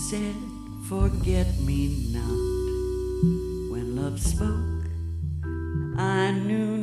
said, forget me not. When love spoke, I knew